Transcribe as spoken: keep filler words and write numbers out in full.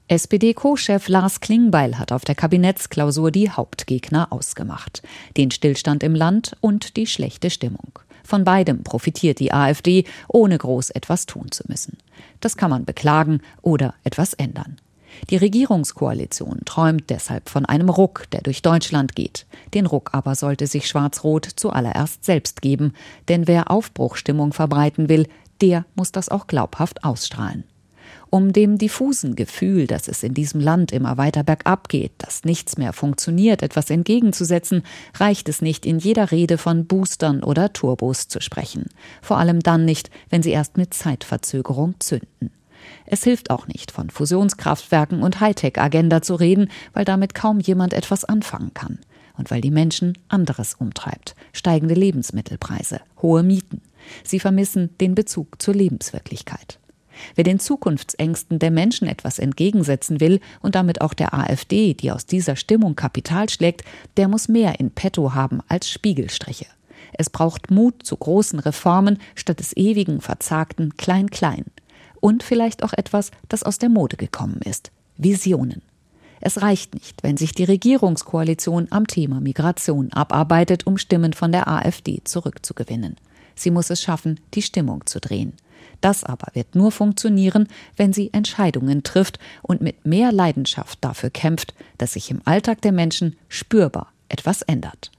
S P D-Co-Chef Lars Klingbeil hat auf der Kabinettsklausur die Hauptgegner ausgemacht. Den Stillstand im Land und die schlechte Stimmung. Von beidem profitiert die AfD, ohne groß etwas tun zu müssen. Das kann man beklagen oder etwas ändern. Die Regierungskoalition träumt deshalb von einem Ruck, der durch Deutschland geht. Den Ruck aber sollte sich Schwarz-Rot zuallererst selbst geben. Denn wer Aufbruchstimmung verbreiten will, der muss das auch glaubhaft ausstrahlen. Um dem diffusen Gefühl, dass es in diesem Land immer weiter bergab geht, dass nichts mehr funktioniert, etwas entgegenzusetzen, reicht es nicht, in jeder Rede von Boostern oder Turbos zu sprechen. Vor allem dann nicht, wenn sie erst mit Zeitverzögerung zünden. Es hilft auch nicht, von Fusionskraftwerken und Hightech-Agenda zu reden, weil damit kaum jemand etwas anfangen kann. Und weil die Menschen anderes umtreibt. Steigende Lebensmittelpreise, hohe Mieten. Sie vermissen den Bezug zur Lebenswirklichkeit. Wer den Zukunftsängsten der Menschen etwas entgegensetzen will und damit auch der AfD, die aus dieser Stimmung Kapital schlägt, der muss mehr in petto haben als Spiegelstriche. Es braucht Mut zu großen Reformen statt des ewigen, verzagten Klein-Klein. Und vielleicht auch etwas, das aus der Mode gekommen ist: Visionen. Es reicht nicht, wenn sich die Regierungskoalition am Thema Migration abarbeitet, um Stimmen von der AfD zurückzugewinnen. Sie muss es schaffen, die Stimmung zu drehen. Das aber wird nur funktionieren, wenn sie Entscheidungen trifft und mit mehr Leidenschaft dafür kämpft, dass sich im Alltag der Menschen spürbar etwas ändert.